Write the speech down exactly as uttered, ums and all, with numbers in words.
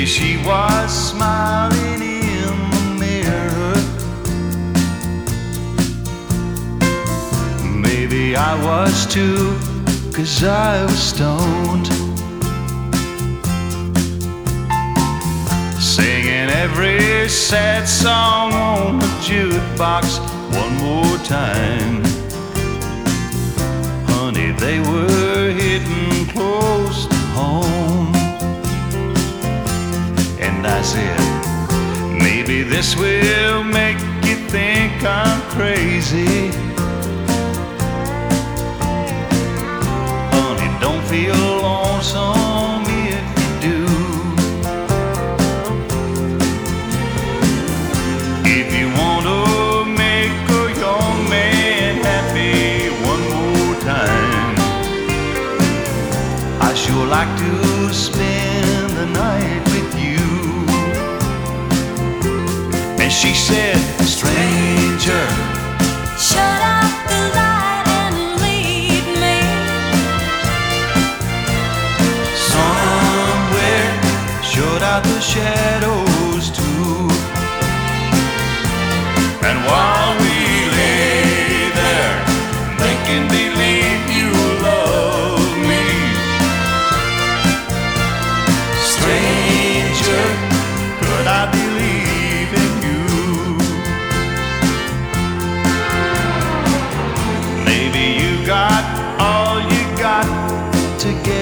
she was smiling in the mirror. Maybe I was too, 'cause I was stoned, singing every sad song on the jukebox one more time. Honey, they were hitting close to home. And I said, maybe this will make you think I'm crazy. Honey, don't feel lonesome if you do. If you want to make a young man happy one more time, I sure like to spend the night with you. And she said, stranger, shut up the light and leave me somewhere, shut out the shadows too. And while we lay there making believe you love me, stranger, could I believe in you? Maybe you got all you got to get